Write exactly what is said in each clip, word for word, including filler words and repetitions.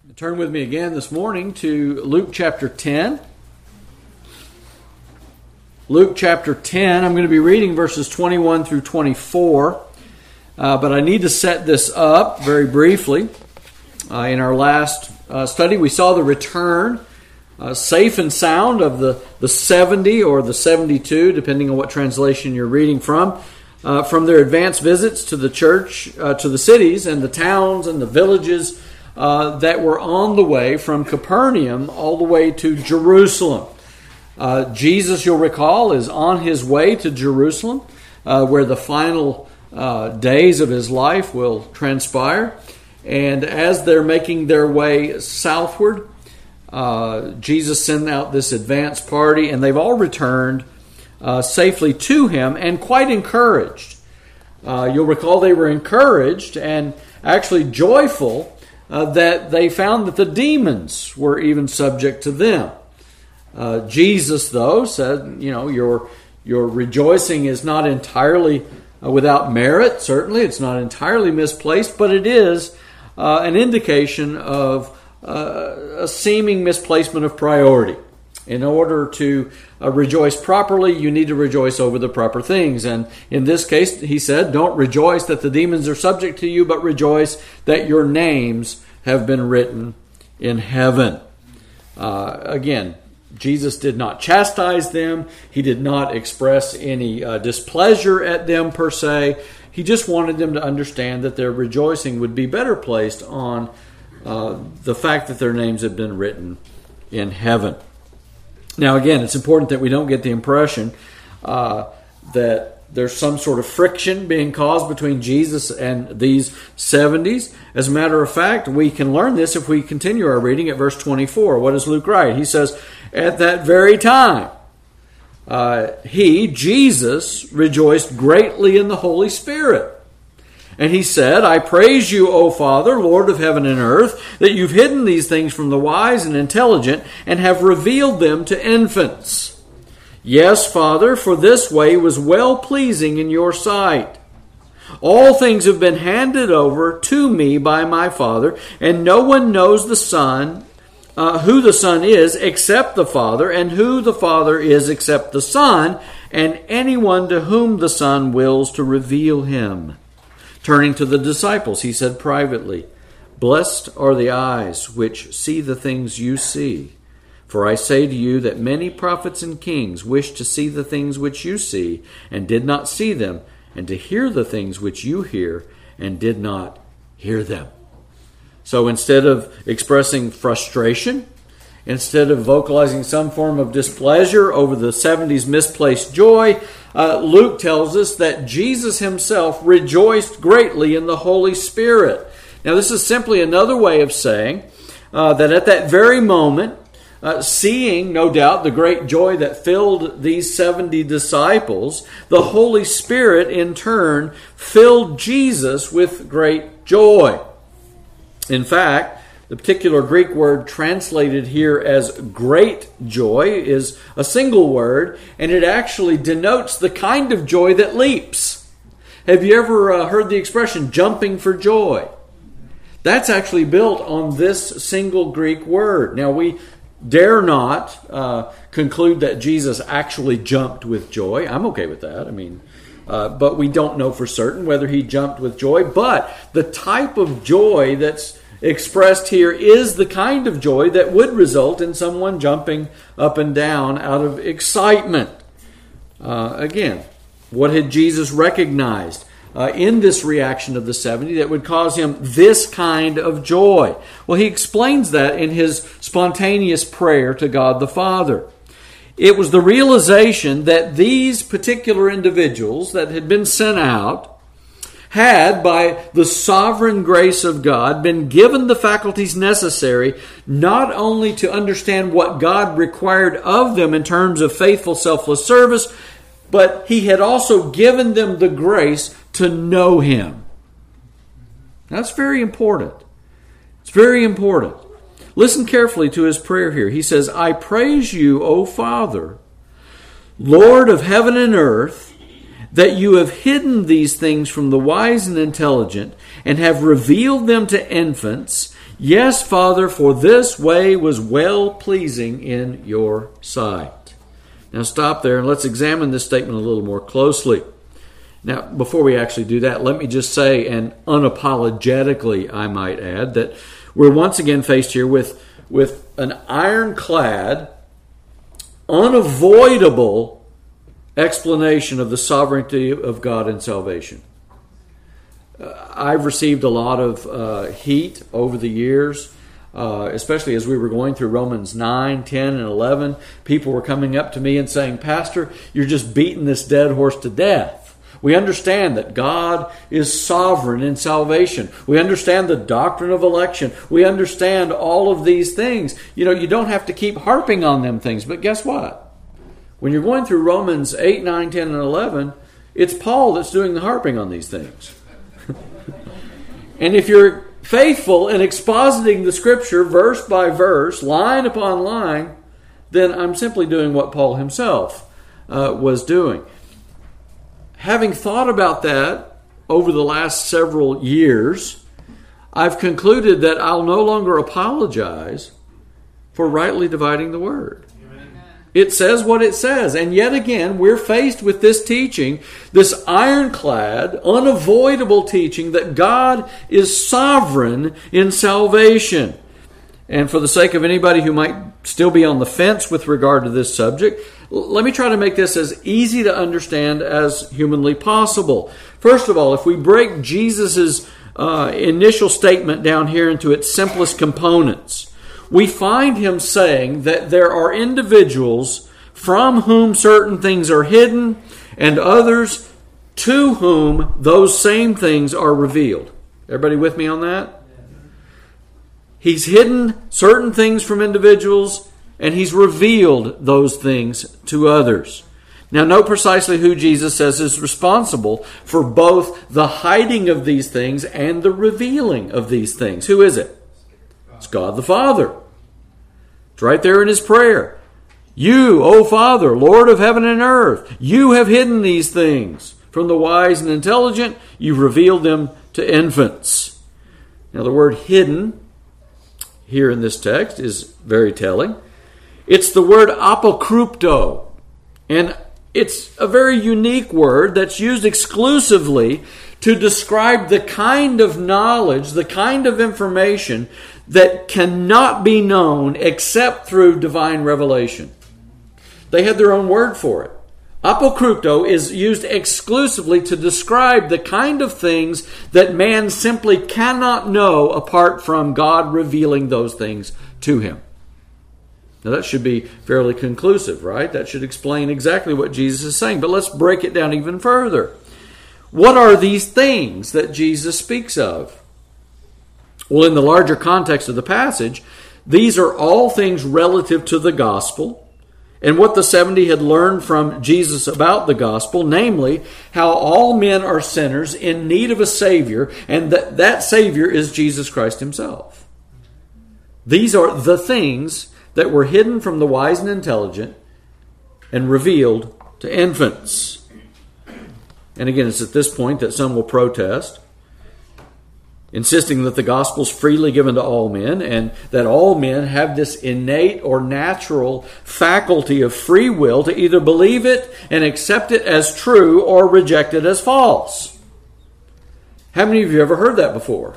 Turn with me again this morning to Luke chapter ten. Luke chapter ten, I'm going to be reading verses twenty-one through twenty-four, uh, but I need to set this up very briefly. Uh, in our last uh, study, we saw the return, uh, safe and sound, of the, the seventy or the seventy-two, depending on what translation you're reading from, uh, from their advanced visits to the church, uh, to the cities and the towns and the villages Uh, that were on the way from Capernaum all the way to Jerusalem. Uh, Jesus, you'll recall, is on his way to Jerusalem, uh, where the final uh, days of his life will transpire. And as they're making their way southward, uh, Jesus sent out this advance party, and they've all returned uh, safely to him and quite encouraged. Uh, you'll recall they were encouraged and actually joyful Uh, that they found that the demons were even subject to them. Uh, Jesus, though, said, you know, your your rejoicing is not entirely uh, without merit. Certainly, it's not entirely misplaced, but it is uh, an indication of uh, a seeming misplacement of priority. In order to uh, rejoice properly, you need to rejoice over the proper things. And in this case, he said, don't rejoice that the demons are subject to you, but rejoice that your names have been written in heaven. Uh, again, Jesus did not chastise them. He did not express any uh, displeasure at them per se. He just wanted them to understand that their rejoicing would be better placed on uh, the fact that their names have been written in heaven. Now, again, it's important that we don't get the impression uh, that there's some sort of friction being caused between Jesus and these seventies. As a matter of fact, we can learn this if we continue our reading at verse twenty-four. What does Luke write? He says, at that very time, uh, he, Jesus, rejoiced greatly in the Holy Spirit. And he said, I praise you, O Father, Lord of heaven and earth, that you've hidden these things from the wise and intelligent and have revealed them to infants. Yes, Father, for this way was well-pleasing in your sight. All things have been handed over to me by my Father, and no one knows the Son, uh, who the Son is, except the Father, and who the Father is except the Son, and anyone to whom the Son wills to reveal him. Turning to the disciples, he said privately, Blessed are the eyes which see the things you see. For I say to you that many prophets and kings wished to see the things which you see, and did not see them, and to hear the things which you hear, and did not hear them. So instead of expressing frustration, instead of vocalizing some form of displeasure over the seventies misplaced joy, uh, Luke tells us that Jesus himself rejoiced greatly in the Holy Spirit. Now, this is simply another way of saying uh, that at that very moment, uh, seeing, no doubt, the great joy that filled these seventy disciples, the Holy Spirit, in turn, filled Jesus with great joy. In fact, the particular Greek word translated here as great joy is a single word, and it actually denotes the kind of joy that leaps. Have you ever uh, heard the expression jumping for joy? That's actually built on this single Greek word. Now, we dare not uh, conclude that Jesus actually jumped with joy. I'm okay with that. I mean, uh, but we don't know for certain whether he jumped with joy. But the type of joy that's expressed here is the kind of joy that would result in someone jumping up and down out of excitement. Uh, again, what had Jesus recognized uh, in this reaction of the seventy that would cause him this kind of joy? Well, he explains that in his spontaneous prayer to God the Father. It was the realization that these particular individuals that had been sent out had, by the sovereign grace of God, been given the faculties necessary not only to understand what God required of them in terms of faithful, selfless service, but he had also given them the grace to know him. That's very important. It's very important. Listen carefully to his prayer here. He says, I praise you, O Father, Lord of heaven and earth, that you have hidden these things from the wise and intelligent and have revealed them to infants. Yes, Father, for this way was well-pleasing in your sight. Now stop there and let's examine this statement a little more closely. Now, before we actually do that, let me just say, and unapologetically I might add, that we're once again faced here with, with an ironclad, unavoidable explanation of the sovereignty of God in salvation. Uh, I've received a lot of uh, heat over the years, uh, especially as we were going through Romans nine, ten, and eleven. People were coming up to me and saying, Pastor, you're just beating this dead horse to death. We understand that God is sovereign in salvation. We understand the doctrine of election. We understand all of these things. You know, you don't have to keep harping on them things. But guess what? When you're going through Romans eight, nine, ten, and eleven, it's Paul that's doing the harping on these things. And if you're faithful in expositing the Scripture verse by verse, line upon line, then I'm simply doing what Paul himself uh, was doing. Having thought about that over the last several years, I've concluded that I'll no longer apologize for rightly dividing the Word. It says what it says. And yet again, we're faced with this teaching, this ironclad, unavoidable teaching that God is sovereign in salvation. And for the sake of anybody who might still be on the fence with regard to this subject, let me try to make this as easy to understand as humanly possible. First of all, if we break Jesus' uh, initial statement down here into its simplest components, we find him saying that there are individuals from whom certain things are hidden and others to whom those same things are revealed. Everybody with me on that? He's hidden certain things from individuals and he's revealed those things to others. Now note precisely who Jesus says is responsible for both the hiding of these things and the revealing of these things. Who is it? It's God the Father. It's right there in his prayer. You, O Father, Lord of heaven and earth, you have hidden these things from the wise and intelligent. You've revealed them to infants. Now the word hidden here in this text is very telling. It's the word apokrypto. And it's a very unique word that's used exclusively to describe the kind of knowledge, the kind of information that cannot be known except through divine revelation. They had their own word for it. Apokrypto is used exclusively to describe the kind of things that man simply cannot know apart from God revealing those things to him. Now that should be fairly conclusive, right? That should explain exactly what Jesus is saying. But let's break it down even further. What are these things that Jesus speaks of? Well, in the larger context of the passage, these are all things relative to the gospel and what the seventy had learned from Jesus about the gospel, namely how all men are sinners in need of a Savior, and that that Savior is Jesus Christ himself. These are the things that were hidden from the wise and intelligent and revealed to infants. And again, it's at this point that some will protest, insisting that the gospel is freely given to all men and that all men have this innate or natural faculty of free will to either believe it and accept it as true or reject it as false. How many of you have ever heard that before?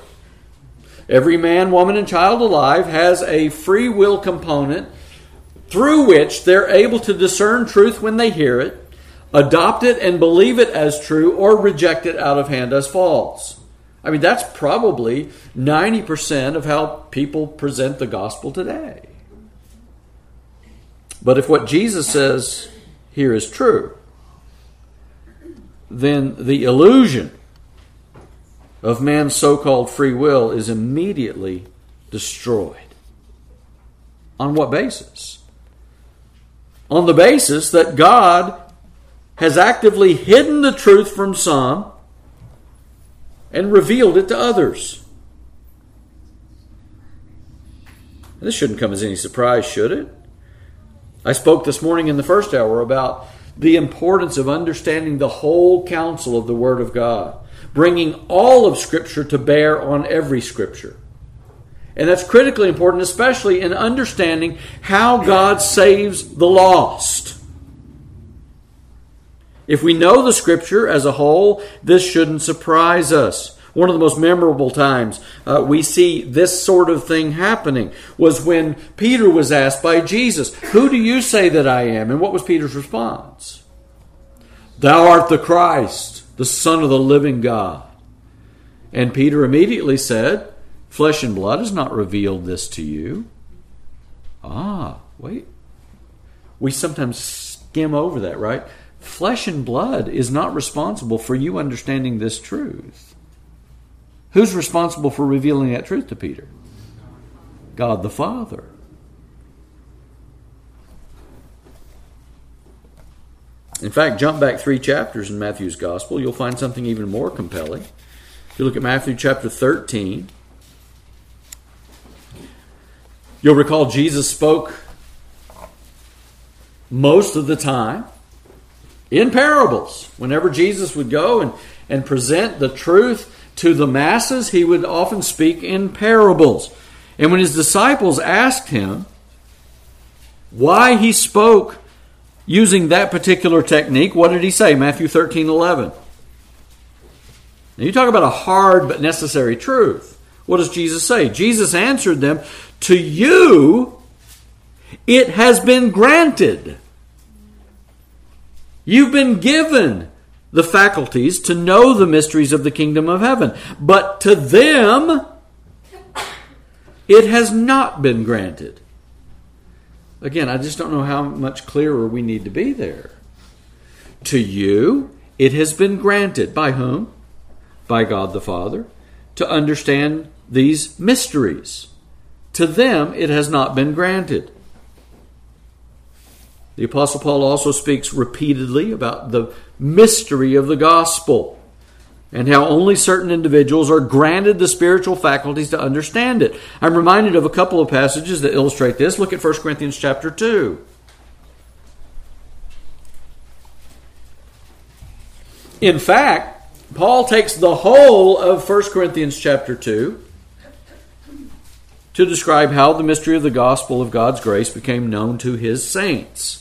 Every man, woman, and child alive has a free will component through which they're able to discern truth when they hear it, adopt it and believe it as true, or reject it out of hand as false. I mean, that's probably ninety percent of how people present the gospel today. But if what Jesus says here is true, then the illusion of man's so-called free will is immediately destroyed. On what basis? On the basis that God has actively hidden the truth from some and revealed it to others. This shouldn't come as any surprise, should it? I spoke this morning in the first hour about the importance of understanding the whole counsel of the Word of God, bringing all of Scripture to bear on every Scripture. And that's critically important, especially in understanding how God saves the lost. If we know the Scripture as a whole, this shouldn't surprise us. One of the most memorable times uh, we see this sort of thing happening was when Peter was asked by Jesus, "Who do you say that I am?" And what was Peter's response? "Thou art the Christ, the Son of the living God." And Peter immediately said, "Flesh and blood has not revealed this to you." Ah, wait. We sometimes skim over that, right? Flesh and blood is not responsible for you understanding this truth. Who's responsible for revealing that truth to Peter? God the Father. In fact, jump back three chapters in Matthew's Gospel, you'll find something even more compelling. If you look at Matthew chapter thirteen, you'll recall Jesus spoke most of the time in parables. Whenever Jesus would go and, and present the truth to the masses, he would often speak in parables. And when his disciples asked him why he spoke using that particular technique, what did he say? Matthew thirteen eleven. Now you talk about a hard but necessary truth. What does Jesus say? Jesus answered them, "To you it has been granted." You've been given the faculties to know the mysteries of the kingdom of heaven. But to them, it has not been granted. Again, I just don't know how much clearer we need to be there. To you, it has been granted. By whom? By God the Father, to understand these mysteries. To them, it has not been granted. The Apostle Paul also speaks repeatedly about the mystery of the gospel and how only certain individuals are granted the spiritual faculties to understand it. I'm reminded of a couple of passages that illustrate this. Look at First Corinthians chapter two. In fact, Paul takes the whole of First Corinthians chapter two to describe how the mystery of the gospel of God's grace became known to his saints.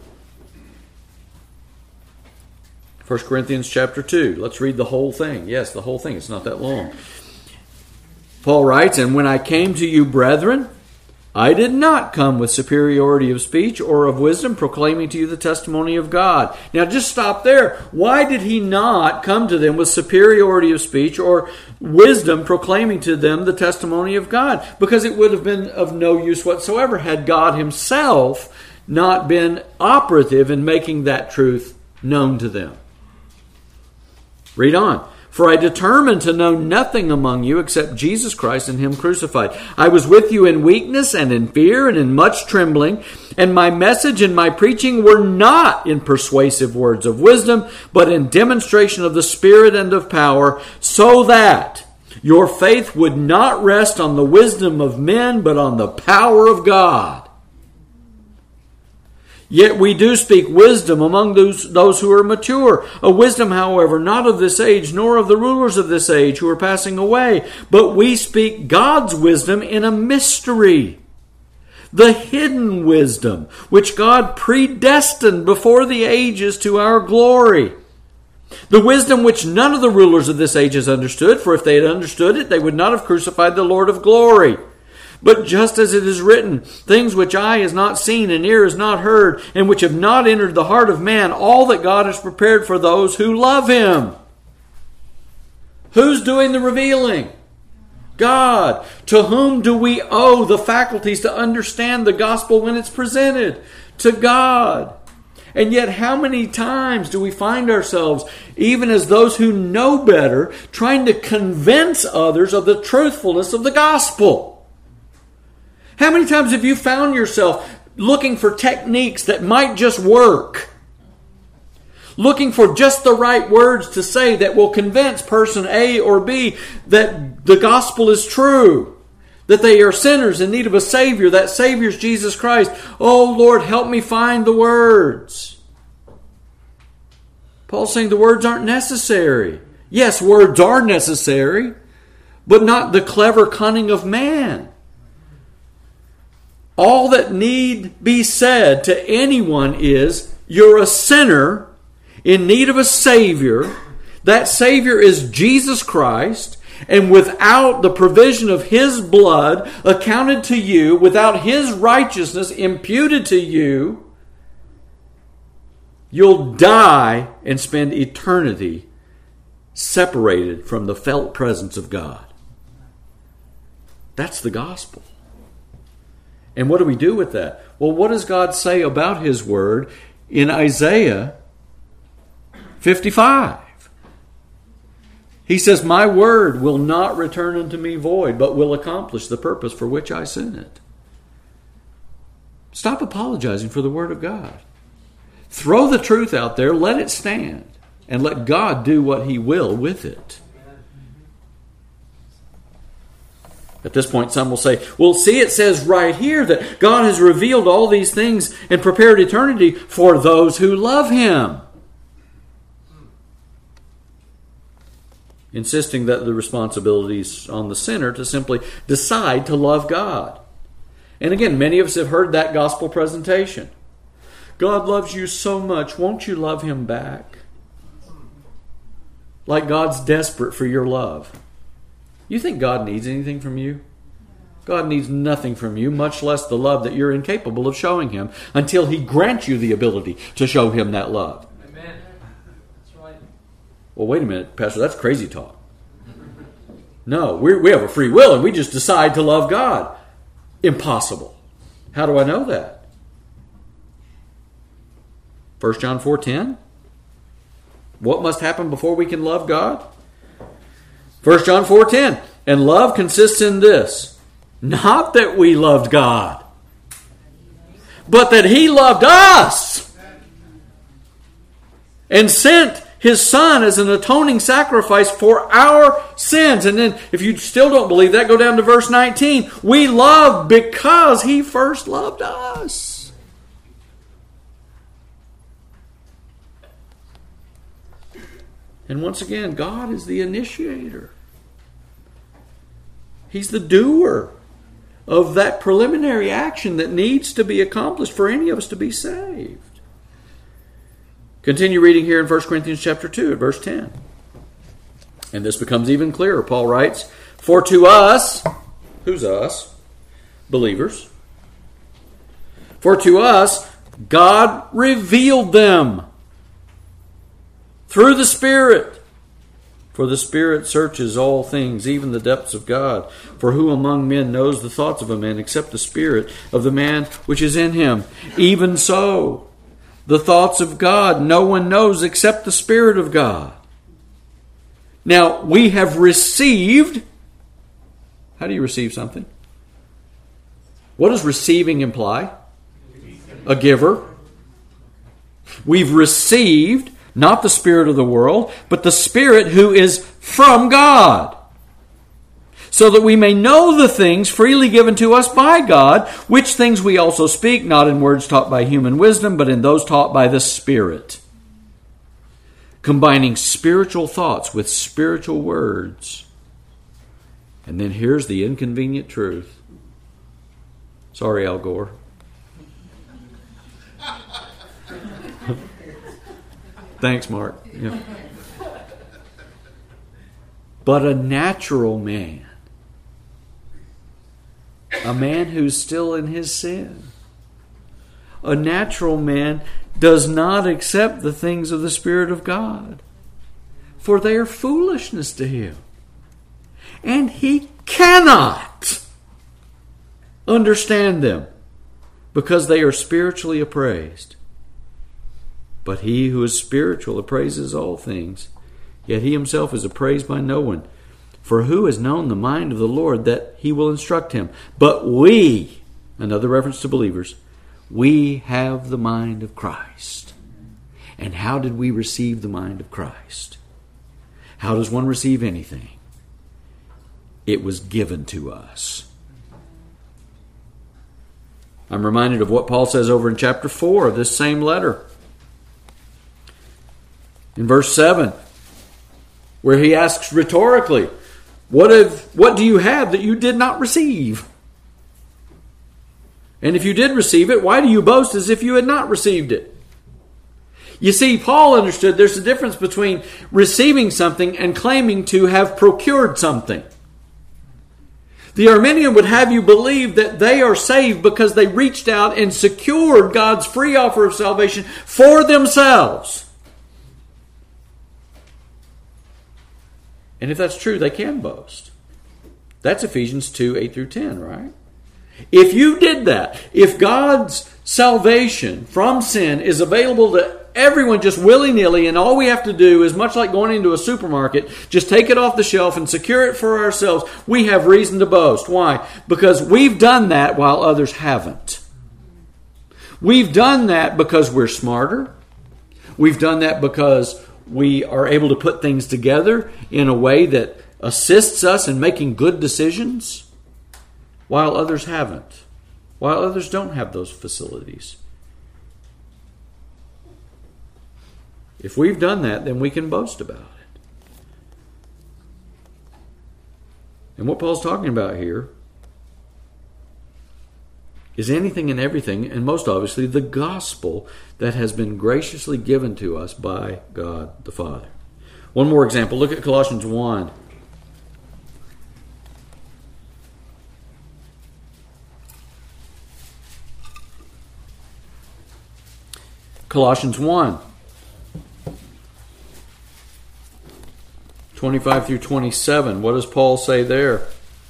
First Corinthians chapter two. Let's read the whole thing. Yes, the whole thing. It's not that long. Paul writes, "And when I came to you, brethren, I did not come with superiority of speech or of wisdom, proclaiming to you the testimony of God." Now just stop there. Why did he not come to them with superiority of speech or wisdom, proclaiming to them the testimony of God? Because it would have been of no use whatsoever had God himself not been operative in making that truth known to them. Read on. "For I determined to know nothing among you except Jesus Christ and him crucified. I was with you in weakness and in fear and in much trembling. And my message and my preaching were not in persuasive words of wisdom, but in demonstration of the Spirit and of power, so that your faith would not rest on the wisdom of men, but on the power of God. Yet we do speak wisdom among those, those who are mature. A wisdom, however, not of this age, nor of the rulers of this age who are passing away. But we speak God's wisdom in a mystery. The hidden wisdom, which God predestined before the ages to our glory. The wisdom which none of the rulers of this age has understood, for if they had understood it, they would not have crucified the Lord of glory. But just as it is written, things which eye has not seen and ear has not heard, and which have not entered the heart of man, all that God has prepared for those who love him." Who's doing the revealing? God. To whom do we owe the faculties to understand the gospel when it's presented? To God. And yet how many times do we find ourselves, even as those who know better, trying to convince others of the truthfulness of the gospel? How many times have you found yourself looking for techniques that might just work? Looking for just the right words to say that will convince person A or B that the gospel is true. That they are sinners in need of a Savior. That Savior is Jesus Christ. Oh Lord, help me find the words. Paul's saying the words aren't necessary. Yes, words are necessary, but not the clever cunning of man. All that need be said to anyone is, you're a sinner in need of a Savior. That Savior is Jesus Christ. And without the provision of His blood accounted to you, without His righteousness imputed to you, you'll die and spend eternity separated from the felt presence of God. That's the gospel. And what do we do with that? Well, what does God say about His Word in Isaiah fifty-five? He says, my word will not return unto me void, but will accomplish the purpose for which I sent it. Stop apologizing for the Word of God. Throw the truth out there, let it stand, and let God do what He will with it. At this point, some will say, well, see, it says right here that God has revealed all these things and prepared eternity for those who love Him. Insisting that the responsibility is on the sinner to simply decide to love God. And again, many of us have heard that gospel presentation. God loves you so much, won't you love Him back? Like God's desperate for your love. You think God needs anything from you? God needs nothing from you, much less the love that you're incapable of showing Him, until He grants you the ability to show Him that love. Amen. That's right. Well, wait a minute, Pastor, that's crazy talk. No, we we have a free will and we just decide to love God. Impossible. How do I know that? First John four ten. What must happen before we can love God? First John four ten. And love consists in this, not that we loved God, but that He loved us and sent His Son as an atoning sacrifice for our sins. And then if you still don't believe that, go down to verse nineteen. We love because He first loved us. And once again, God is the initiator. He's the doer of that preliminary action that needs to be accomplished for any of us to be saved. Continue reading here in First Corinthians chapter two at verse ten. And this becomes even clearer. Paul writes, for to us, who's us? Believers. For to us, God revealed them through the Spirit. For the Spirit searches all things, even the depths of God. For who among men knows the thoughts of a man except the spirit of the man which is in him? Even so, the thoughts of God no one knows except the Spirit of God. Now, we have received... How do you receive something? What does receiving imply? A giver. We've received not the spirit of the world, but the Spirit who is from God, so that we may know the things freely given to us by God, which things we also speak, not in words taught by human wisdom, but in those taught by the Spirit, combining spiritual thoughts with spiritual words. And then here's the inconvenient truth. Sorry, Al Gore. Thanks, Mark. Yeah. But a natural man, a man who's still in his sin, a natural man does not accept the things of the Spirit of God, for they are foolishness to him. And he cannot understand them, because they are spiritually appraised. But he who is spiritual appraises all things, yet he himself is appraised by no one. For who has known the mind of the Lord that He will instruct him? But we, another reference to believers, we have the mind of Christ. And how did we receive the mind of Christ? How does one receive anything? It was given to us. I'm reminded of what Paul says over in chapter four of this same letter. In verse seven, where he asks rhetorically, What have, what do you have that you did not receive? And if you did receive it, why do you boast as if you had not received it? You see, Paul understood there's a difference between receiving something and claiming to have procured something. The Arminian would have you believe that they are saved because they reached out and secured God's free offer of salvation for themselves. And if that's true, they can boast. That's Ephesians two, eight through ten, right? If you did that, if God's salvation from sin is available to everyone just willy-nilly, and all we have to do is much like going into a supermarket, just take it off the shelf and secure it for ourselves, we have reason to boast. Why? Because we've done that while others haven't. We've done that because we're smarter. We've done that because we are able to put things together in a way that assists us in making good decisions, while others haven't, while others don't have those facilities. If we've done that, then we can boast about it. And what Paul's talking about here is anything and everything, and most obviously the gospel that has been graciously given to us by God the Father. One more example. Look at Colossians one. Colossians one, twenty-five through twenty-seven. What does Paul say there?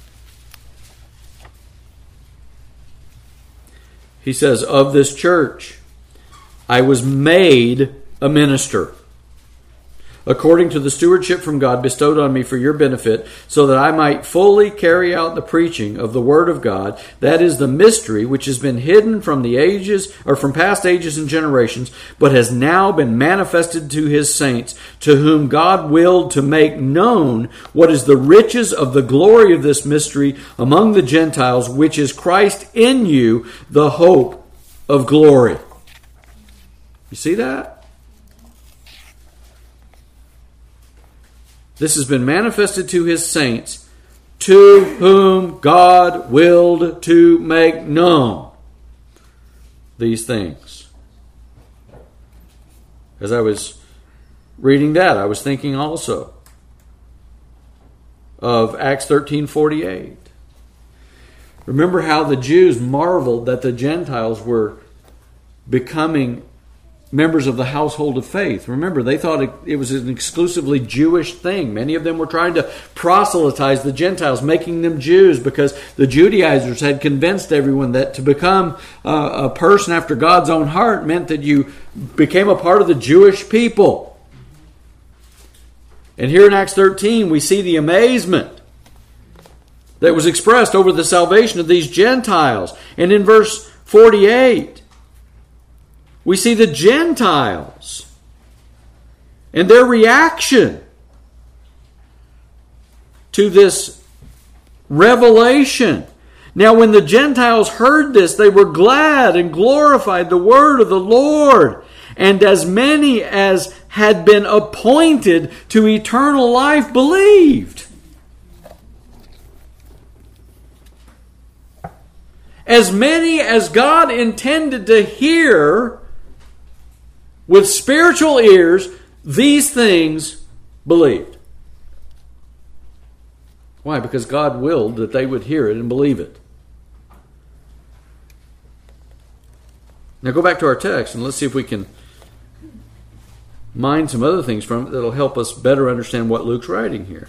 He says, of this church, I was made a minister, according to the stewardship from God bestowed on me for your benefit, so that I might fully carry out the preaching of the Word of God. That is the mystery which has been hidden from the ages, or from past ages and generations, but has now been manifested to His saints, to whom God willed to make known what is the riches of the glory of this mystery among the Gentiles, which is Christ in you, the hope of glory. You see that? This has been manifested to His saints, to whom God willed to make known these things. As I was reading that, I was thinking also of Acts thirteen forty-eight. Remember how the Jews marveled that the Gentiles were becoming members of the household of faith. Remember, they thought it, it was an exclusively Jewish thing. Many of them were trying to proselytize the Gentiles, making them Jews, because the Judaizers had convinced everyone that to become uh, a person after God's own heart meant that you became a part of the Jewish people. And here in Acts thirteen, we see the amazement that was expressed over the salvation of these Gentiles. And in verse forty-eight, we see the Gentiles and their reaction to this revelation. Now, when the Gentiles heard this, they were glad and glorified the word of the Lord. And as many as had been appointed to eternal life believed. As many as God intended to hear with spiritual ears these things believed. Why? Because God willed that they would hear it and believe it. Now go back to our text and let's see if we can mine some other things from it that will help us better understand what Luke's writing here.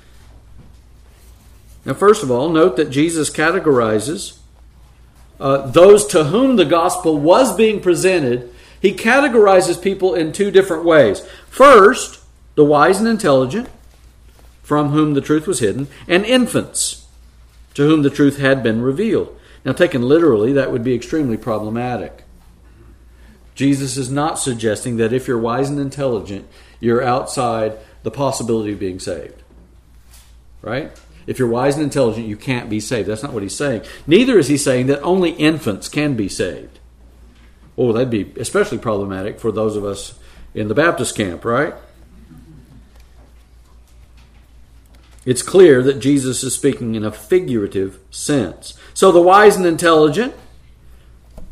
Now, first of all, note that Jesus categorizes uh, those to whom the gospel was being presented. He categorizes people in two different ways. First, the wise and intelligent, from whom the truth was hidden, and infants, to whom the truth had been revealed. Now, taken literally, that would be extremely problematic. Jesus is not suggesting that if you're wise and intelligent, you're outside the possibility of being saved. Right? If you're wise and intelligent, you can't be saved. That's not what he's saying. Neither is he saying that only infants can be saved. Oh, that'd be especially problematic for those of us in the Baptist camp, right? It's clear that Jesus is speaking in a figurative sense. So the wise and intelligent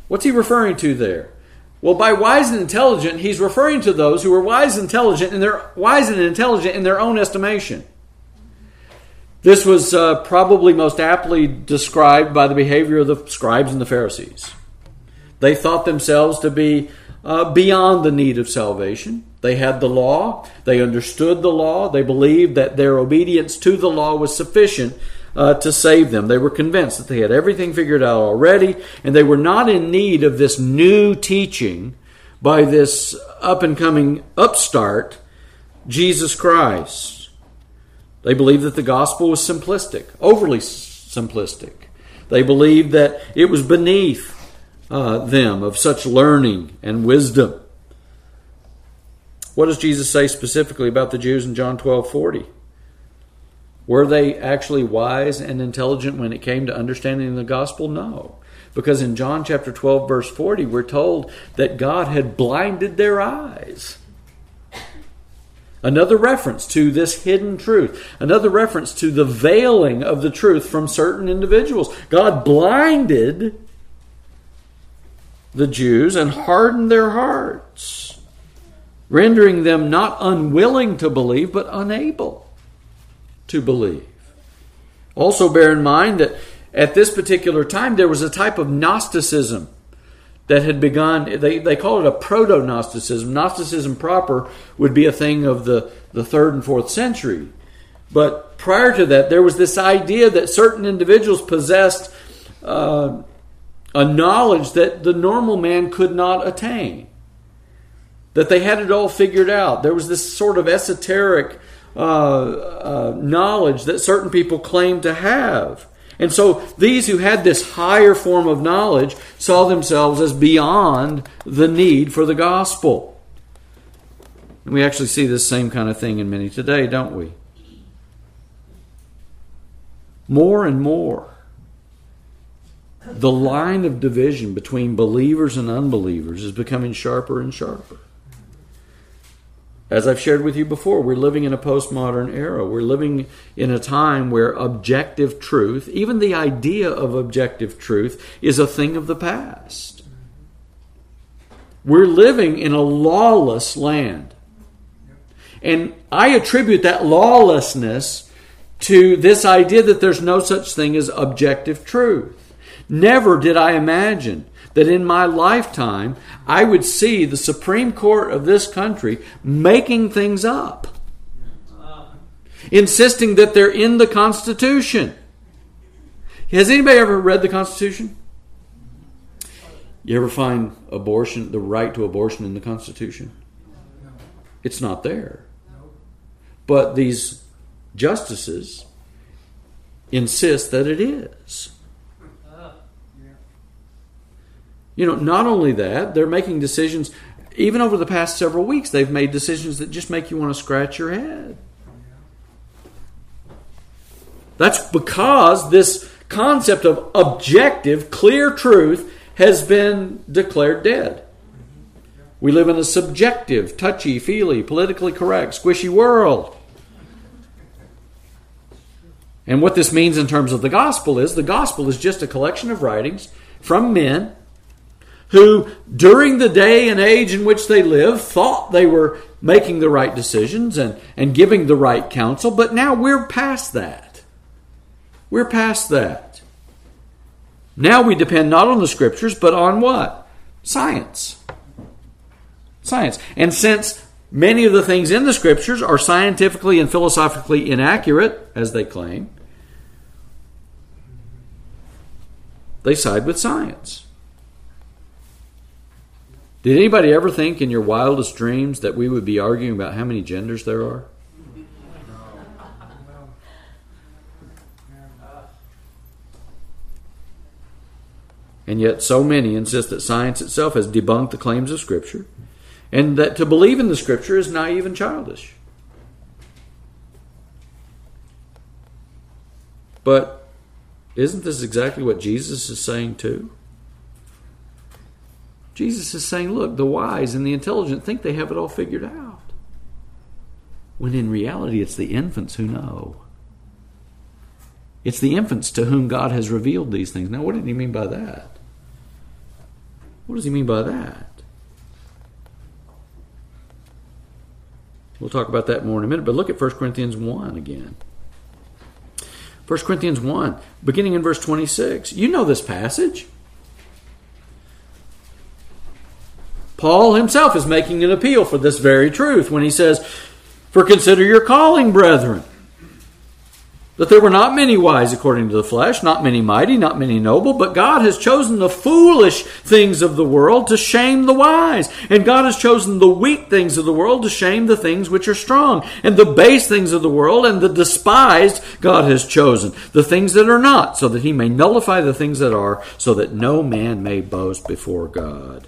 What's he referring to there? Well, by wise and intelligent, he's referring to those who are wise and intelligent, and they're wise and intelligent in their own estimation. This was uh, probably most aptly described by the behavior of the scribes and the Pharisees. They thought themselves to be uh, beyond the need of salvation. They had the law. They understood the law. They believed that their obedience to the law was sufficient uh, to save them. They were convinced that they had everything figured out already, and they were not in need of this new teaching by this up-and-coming upstart, Jesus Christ. They believed that the gospel was simplistic, overly simplistic. They believed that it was beneath uh, them of such learning and wisdom. What does Jesus say specifically about the Jews in John twelve forty? Were they actually wise and intelligent when it came to understanding the gospel? No. Because in John chapter twelve, verse forty, we're told that God had blinded their eyes. Another reference to this hidden truth. Another reference to the veiling of the truth from certain individuals. God blinded the Jews and hardened their hearts, rendering them not unwilling to believe, but unable to believe. Also bear in mind that at this particular time there was a type of Gnosticism that had begun. They, they call it a proto-Gnosticism. Gnosticism proper would be a thing of the, the third and fourth century. But prior to that, there was this idea that certain individuals possessed uh, a knowledge that the normal man could not attain. That they had it all figured out. There was this sort of esoteric uh, uh, knowledge that certain people claimed to have. And so these who had this higher form of knowledge saw themselves as beyond the need for the gospel. And we actually see this same kind of thing in many today, don't we? More and more, the line of division between believers and unbelievers is becoming sharper and sharper. As I've shared with you before, we're living in a postmodern era. We're living in a time where objective truth, even the idea of objective truth, is a thing of the past. We're living in a lawless land. And I attribute that lawlessness to this idea that there's no such thing as objective truth. Never did I imagine that in my lifetime I would see the Supreme Court of this country making things up, insisting that they're in the Constitution. Has anybody ever read the Constitution? You ever find abortion, the right to abortion in the Constitution? It's not there. But these justices insist that it is. You know, not only that, they're making decisions, even over the past several weeks, they've made decisions that just make you want to scratch your head. That's because this concept of objective, clear truth has been declared dead. We live in a subjective, touchy-feely, politically correct, squishy world. And what this means in terms of the gospel is, the gospel is just a collection of writings from men who, during the day and age in which they live, thought they were making the right decisions and, and giving the right counsel, but now we're past that. We're past that. Now we depend not on the Scriptures, but on what? Science. Science. And since many of the things in the Scriptures are scientifically and philosophically inaccurate, as they claim, they side with science. Did anybody ever think in your wildest dreams that we would be arguing about how many genders there are? And yet so many insist that science itself has debunked the claims of Scripture, and that to believe in the Scripture is naive and childish. But isn't this exactly what Jesus is saying too? Jesus is saying, look, the wise and the intelligent think they have it all figured out, when in reality it's the infants who know. It's the infants to whom God has revealed these things. Now, what did he mean by that? What does he mean by that? We'll talk about that more in a minute, but look at First Corinthians one again. First Corinthians one, beginning in verse twenty-six. You know this passage. Paul himself is making an appeal for this very truth when he says, "For consider your calling, brethren, that there were not many wise according to the flesh, not many mighty, not many noble, but God has chosen the foolish things of the world to shame the wise. And God has chosen the weak things of the world to shame the things which are strong. And the base things of the world and the despised God has chosen, the things that are not, so that he may nullify the things that are, so that no man may boast before God."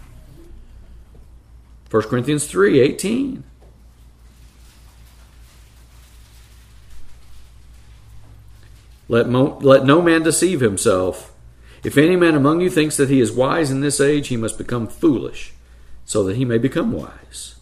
First Corinthians three eighteen. Let, mo- let no man deceive himself. If any man among you thinks that he is wise in this age, he must become foolish, so that he may become wise.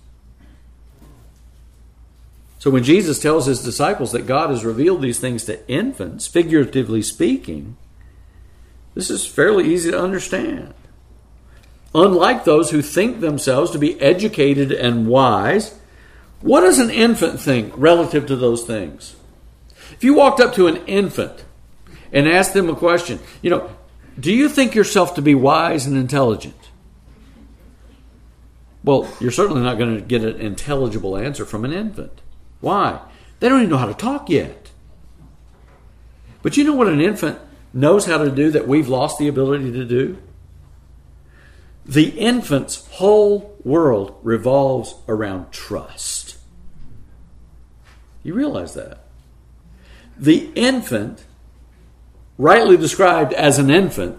So when Jesus tells his disciples that God has revealed these things to infants, figuratively speaking, this is fairly easy to understand. Unlike those who think themselves to be educated and wise, what does an infant think relative to those things? If you walked up to an infant and asked them a question, you know, do you think yourself to be wise and intelligent? Well, you're certainly not going to get an intelligible answer from an infant. Why? They don't even know how to talk yet. But you know what an infant knows how to do that we've lost the ability to do? The infant's whole world revolves around trust. You realize that? The infant, rightly described as an infant,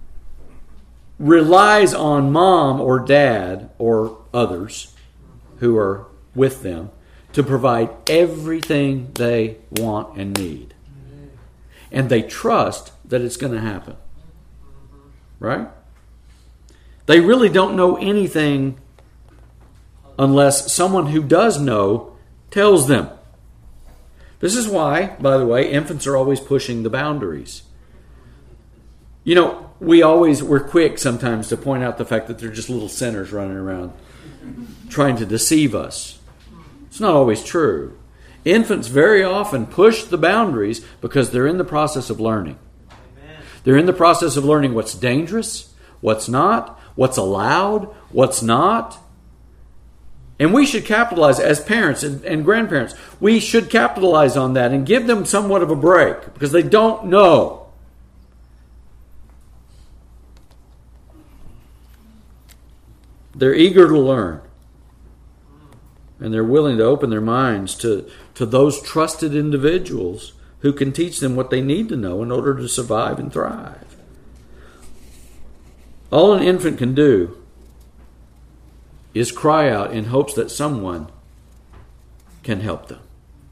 relies on mom or dad or others who are with them to provide everything they want and need. And they trust that it's going to happen. Right? They really don't know anything unless someone who does know tells them. This is why, by the way, infants are always pushing the boundaries. You know, we always, we're quick sometimes to point out the fact that they're just little sinners running around trying to deceive us. It's not always true. Infants very often push the boundaries because they're in the process of learning. Amen. They're in the process of learning what's dangerous, what's not, what's allowed, what's not. And we should capitalize as parents and, and grandparents. We should capitalize on that and give them somewhat of a break because they don't know. They're eager to learn. And they're willing to open their minds to, to those trusted individuals who can teach them what they need to know in order to survive and thrive. All an infant can do is cry out in hopes that someone can help them.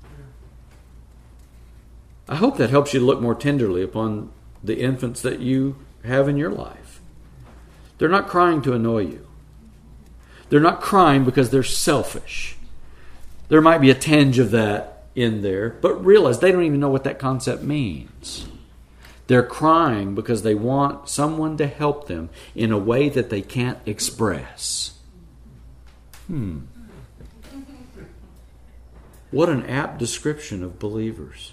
I hope that helps you look more tenderly upon the infants that you have in your life. They're not crying to annoy you. They're not crying because they're selfish. There might be a tinge of that in there, but realize they don't even know what that concept means. They're crying because they want someone to help them in a way that they can't express. Hmm. What an apt description of believers.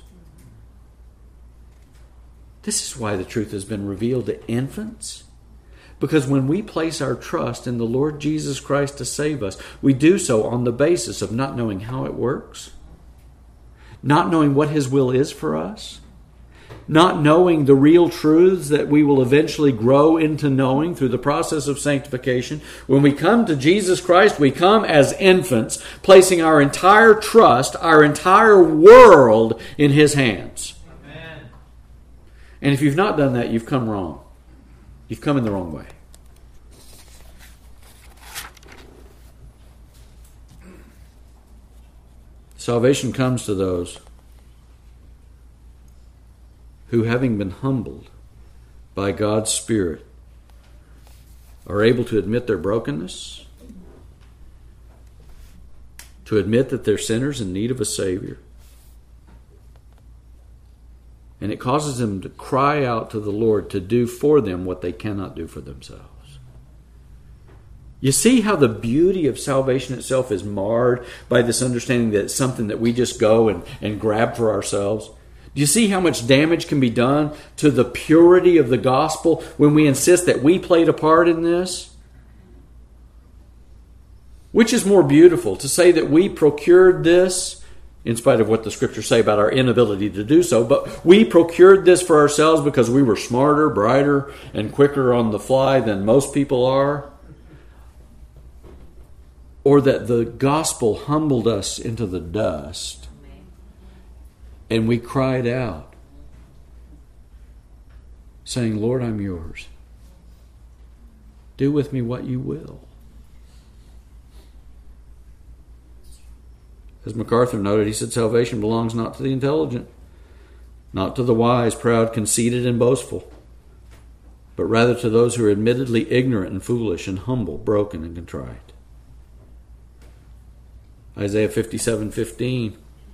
This is why the truth has been revealed to infants. Because when we place our trust in the Lord Jesus Christ to save us, we do so on the basis of not knowing how it works, not knowing what His will is for us, not knowing the real truths that we will eventually grow into knowing through the process of sanctification. When we come to Jesus Christ, we come as infants, placing our entire trust, our entire world in His hands. Amen. And if you've not done that, you've come wrong. You've come in the wrong way. Salvation comes to those who, having been humbled by God's Spirit, are able to admit their brokenness, to admit that they're sinners in need of a Savior. And it causes them to cry out to the Lord to do for them what they cannot do for themselves. You see how the beauty of salvation itself is marred by this understanding that it's something that we just go and, and grab for ourselves? Do you see how much damage can be done to the purity of the gospel when we insist that we played a part in this? Which is more beautiful, to say that we procured this, in spite of what the Scriptures say about our inability to do so, but we procured this for ourselves because we were smarter, brighter, and quicker on the fly than most people are? Or that the gospel humbled us into the dust and we cried out, saying, Lord, I'm yours. Do with me what you will. As MacArthur noted, he said, salvation belongs not to the intelligent, not to the wise, proud, conceited, and boastful, but rather to those who are admittedly ignorant and foolish and humble, broken and contrite. Isaiah fifty-seven fifteen.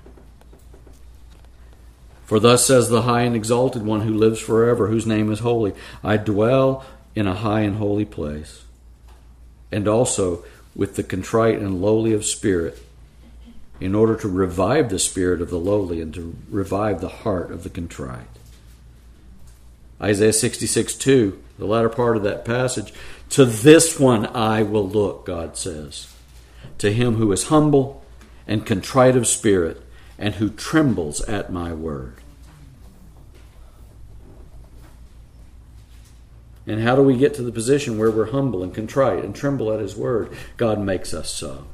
For thus says the high and exalted one who lives forever, whose name is holy. I dwell in a high and holy place, and also with the contrite and lowly of spirit, in order to revive the spirit of the lowly and to revive the heart of the contrite. Isaiah sixty-six two, the latter part of that passage. To this one I will look, God says. To him who is humble and contrite of spirit, and who trembles at my word. And how do we get to the position where we're humble and contrite and tremble at his word? God makes us so.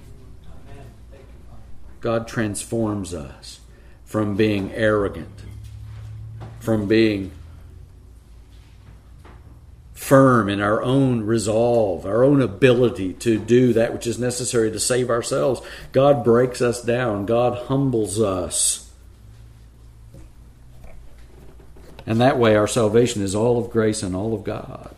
God transforms us from being arrogant, from being firm in our own resolve, our own ability to do that which is necessary to save ourselves. God breaks us down. God humbles us. And that way our salvation is all of grace and all of God.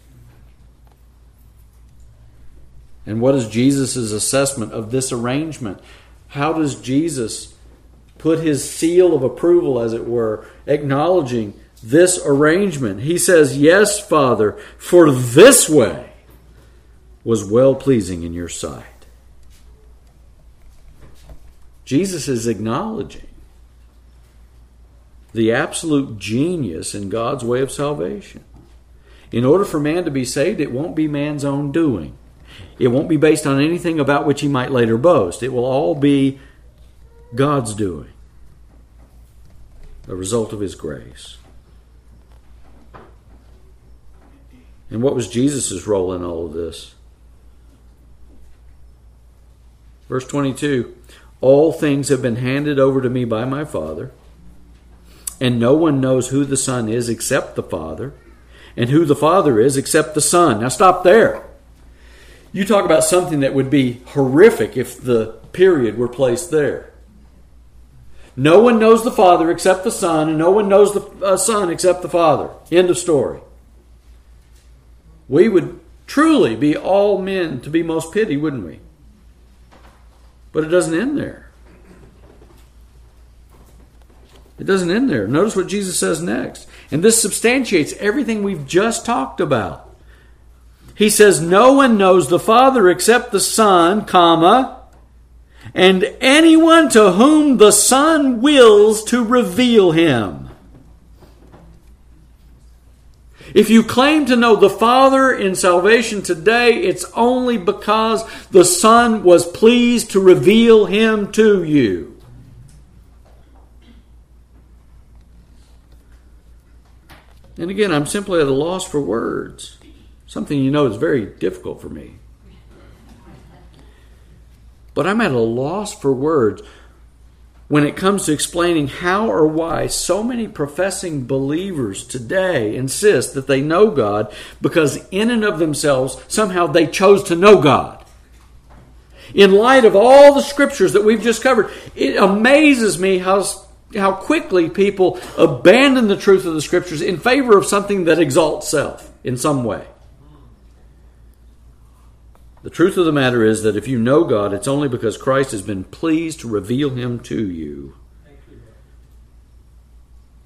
And what is Jesus' assessment of this arrangement? How does Jesus put his seal of approval, as it were, acknowledging this arrangement? He says, yes, Father, for this way was well-pleasing in your sight. Jesus is acknowledging the absolute genius in God's way of salvation. In order for man to be saved, it won't be man's own doing. It won't be based on anything about which he might later boast. It will all be God's doing, the result of his grace. And what was Jesus' role in all of this? Verse twenty-two, all things have been handed over to me by my Father, and no one knows who the Son is except the Father, and who the Father is except the Son. Now stop there. You talk about something that would be horrific if the period were placed there. No one knows the Father except the Son, and no one knows the uh, Son except the Father. End of story. We would truly be all men to be most pity, wouldn't we? But it doesn't end there. It doesn't end there. Notice what Jesus says next. And this substantiates everything we've just talked about. He says, no one knows the Father except the Son, comma, and anyone to whom the Son wills to reveal him. If you claim to know the Father in salvation today, it's only because the Son was pleased to reveal him to you. And again, I'm simply at a loss for words. Something you know is very difficult for me. But I'm at a loss for words when it comes to explaining how or why so many professing believers today insist that they know God because in and of themselves, somehow they chose to know God. In light of all the scriptures that we've just covered, it amazes me how, how quickly people abandon the truth of the scriptures in favor of something that exalts self in some way. The truth of the matter is that if you know God, it's only because Christ has been pleased to reveal him to you.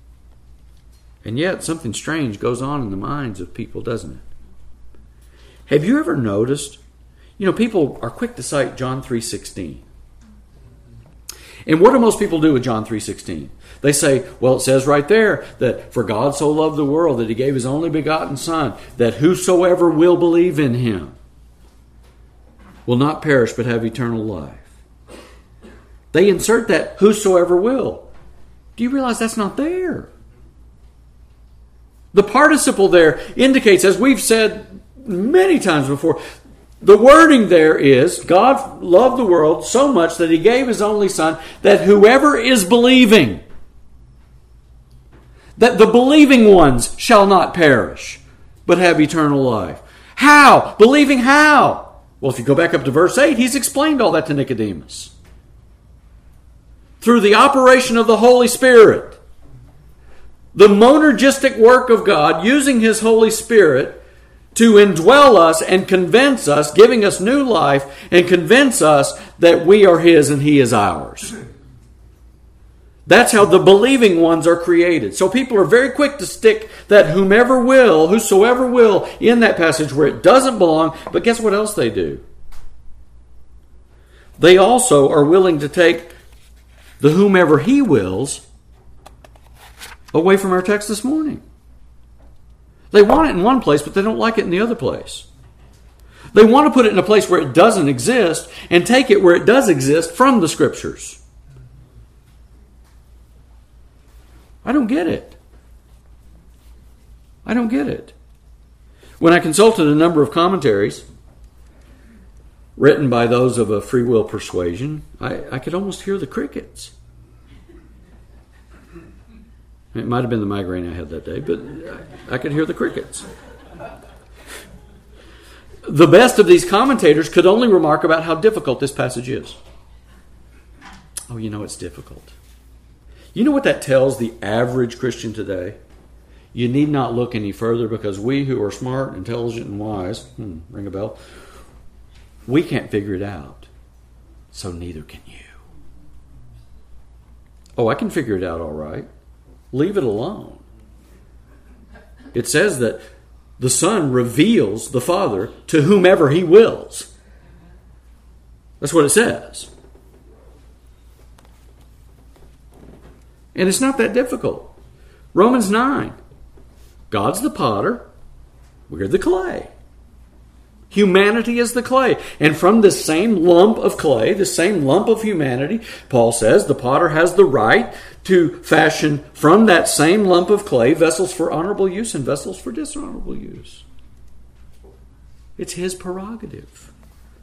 And yet, something strange goes on in the minds of people, doesn't it? Have you ever noticed, you know, people are quick to cite John three sixteen. And what do most people do with John three sixteen? They say, well, it says right there that for God so loved the world that he gave his only begotten Son, that whosoever will believe in him will not perish but have eternal life. They insert that whosoever will. Do you realize that's not there? The participle there indicates, as we've said many times before, the wording there is, God loved the world so much that he gave his only Son, that whoever is believing, that the believing ones shall not perish, but have eternal life. How? Believing how? Well, if you go back up to verse eight, he's explained all that to Nicodemus. Through the operation of the Holy Spirit. The monergistic work of God, using his Holy Spirit to indwell us and convince us, giving us new life, and convince us that we are his and he is ours. That's how the believing ones are created. So people are very quick to stick that whomever will, whosoever will, in that passage where it doesn't belong. But guess what else they do? They also are willing to take the whomever he wills away from our text this morning. They want it in one place, but they don't like it in the other place. They want to put it in a place where it doesn't exist and take it where it does exist from the Scriptures. I don't get it. I don't get it. When I consulted a number of commentaries written by those of a free will persuasion, I, I could almost hear the crickets. It might have been the migraine I had that day, but I could hear the crickets. The best of these commentators could only remark about how difficult this passage is. Oh, you know it's difficult. You know what that tells the average Christian today? You need not look any further, because we who are smart, intelligent, and wise, hmm, ring a bell, we can't figure it out. So neither can you. Oh, I can figure it out all right. Leave it alone. It says that the Son reveals the Father to whomever he wills. That's what it says. And it's not that difficult. Romans nine. God's the potter. We're the clay. Humanity is the clay. And from this same lump of clay, this same lump of humanity, Paul says the potter has the right to fashion from that same lump of clay vessels for honorable use and vessels for dishonorable use. It's his prerogative.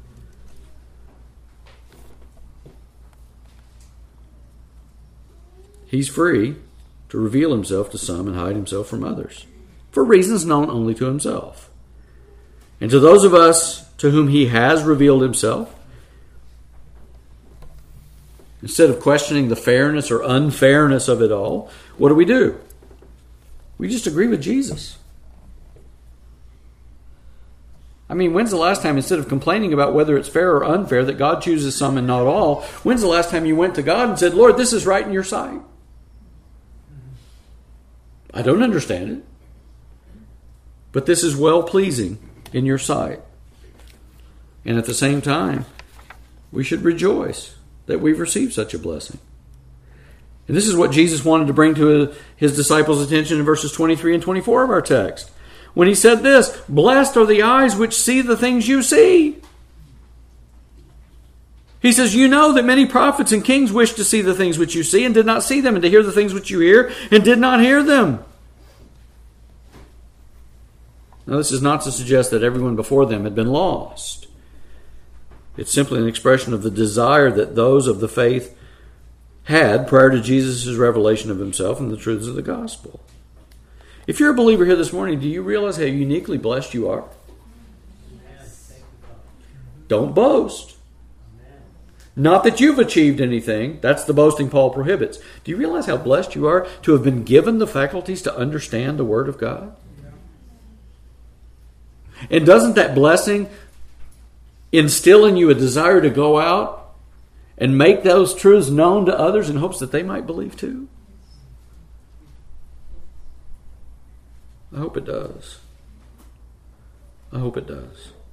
He's free to reveal himself to some and hide himself from others, for reasons known only to himself. And to those of us to whom he has revealed himself, instead of questioning the fairness or unfairness of it all, what do we do? We just agree with Jesus. I mean, when's the last time, instead of complaining about whether it's fair or unfair, that God chooses some and not all, when's the last time you went to God and said, Lord, this is right in your sight? I don't understand it, but this is well-pleasing in your sight. And at the same time, we should rejoice that we've received such a blessing. And this is what Jesus wanted to bring to his disciples' attention in verses twenty-three and twenty-four of our text, when he said this, blessed are the eyes which see the things you see. He says, you know that many prophets and kings wished to see the things which you see and did not see them, and to hear the things which you hear and did not hear them. Now, this is not to suggest that everyone before them had been lost. It's simply an expression of the desire that those of the faith had prior to Jesus' revelation of himself and the truths of the gospel. If you're a believer here this morning, do you realize how uniquely blessed you are? Don't boast. Not that you've achieved anything. That's the boasting Paul prohibits. Do you realize how blessed you are to have been given the faculties to understand the Word of God? And doesn't that blessing instill in you a desire to go out and make those truths known to others in hopes that they might believe too? I hope it does. I hope it does.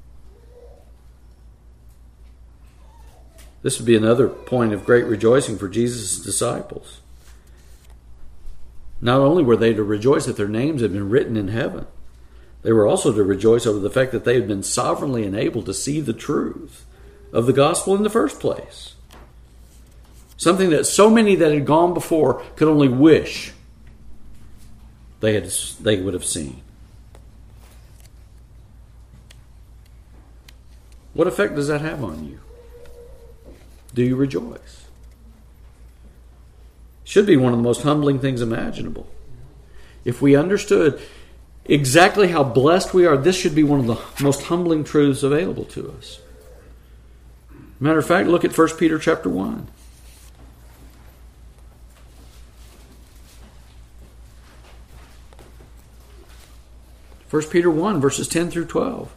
This would be another point of great rejoicing for Jesus' disciples. Not only were they to rejoice that their names had been written in heaven, they were also to rejoice over the fact that they had been sovereignly enabled to see the truth of the gospel in the first place. Something that so many that had gone before could only wish they had they would have seen. What effect does that have on you? Do you rejoice? It should be one of the most humbling things imaginable. If we understood exactly how blessed we are, this should be one of the most humbling truths available to us. Matter of fact, look at First Peter chapter one. First Peter one, verses ten through twelve.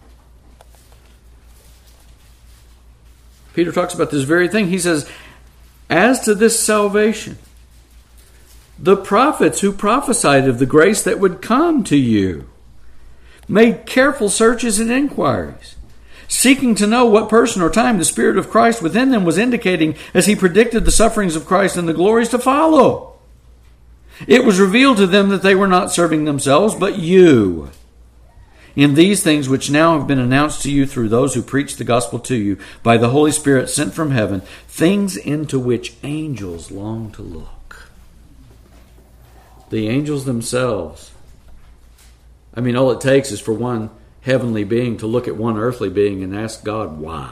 Peter talks about this very thing. He says, as to this salvation, the prophets who prophesied of the grace that would come to you made careful searches and inquiries, seeking to know what person or time the Spirit of Christ within them was indicating as he predicted the sufferings of Christ and the glories to follow. It was revealed to them that they were not serving themselves, but you, in these things which now have been announced to you through those who preach the gospel to you by the Holy Spirit sent from heaven, things into which angels long to look. The angels themselves. I mean, all it takes is for one heavenly being to look at one earthly being and ask God, why?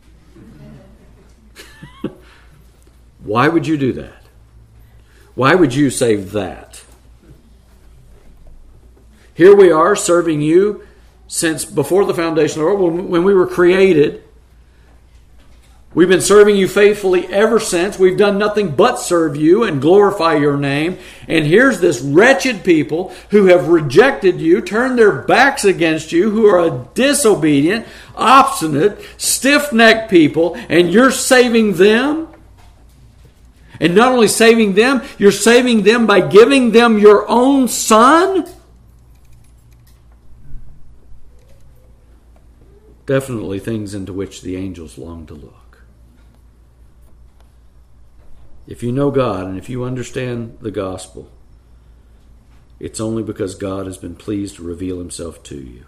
Why would you do that? Why would you save that? Here we are serving you since before the foundation of the world, when we were created. We've been serving you faithfully ever since. We've done nothing but serve you and glorify your name. And here's this wretched people who have rejected you, turned their backs against you, who are a disobedient, obstinate, stiff-necked people, and you're saving them. And not only saving them, you're saving them by giving them your own Son. Definitely things into which the angels long to look. If you know God and if you understand the gospel, it's only because God has been pleased to reveal himself to you.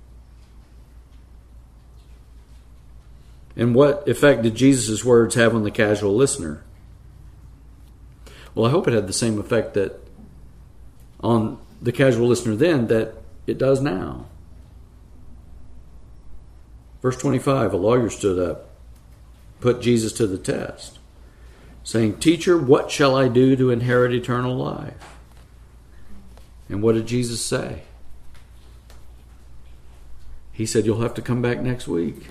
And what effect did Jesus' words have on the casual listener? Well, I hope it had the same effect that on the casual listener then that it does now. Verse twenty-five, a lawyer stood up, put Jesus to the test, saying, Teacher, what shall I do to inherit eternal life? And what did Jesus say? He said, you'll have to come back next week.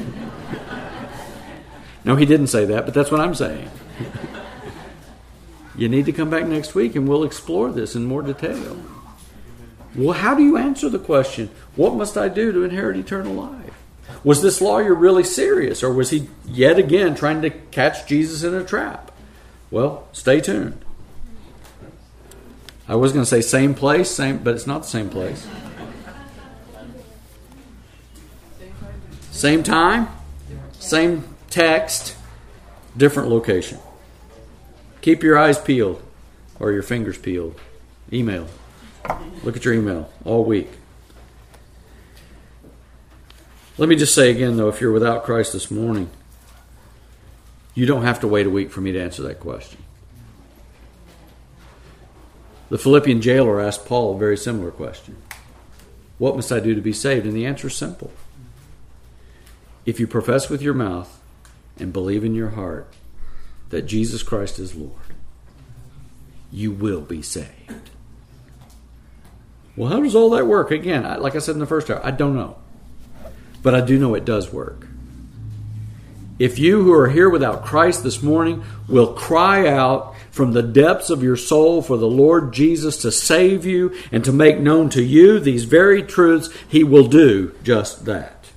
No, he didn't say that, but that's what I'm saying. You need to come back next week and we'll explore this in more detail. Well, how do you answer the question, what must I do to inherit eternal life? Was this lawyer really serious, or was he yet again trying to catch Jesus in a trap? Well, stay tuned. I was going to say same place, same, but it's not the same place. Same time, same text, different location. Keep your eyes peeled or your fingers peeled. Email. Look at your email all week. Let me just say again, though, if you're without Christ this morning, you don't have to wait a week for me to answer that question. The Philippian jailer asked Paul a very similar question. What must I do to be saved? And the answer is simple. If you profess with your mouth and believe in your heart that Jesus Christ is Lord, you will be saved. Well, how does all that work? Again, like I said in the first hour, I don't know. But I do know it does work. If you who are here without Christ this morning will cry out from the depths of your soul for the Lord Jesus to save you and to make known to you these very truths, he will do just that.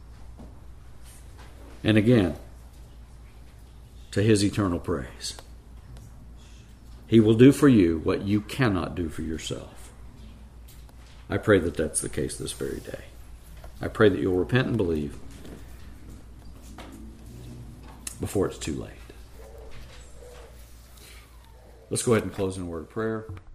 And again, to his eternal praise. He will do for you what you cannot do for yourself. I pray that that's the case this very day. I pray that you'll repent and believe before it's too late. Let's go ahead and close in a word of prayer.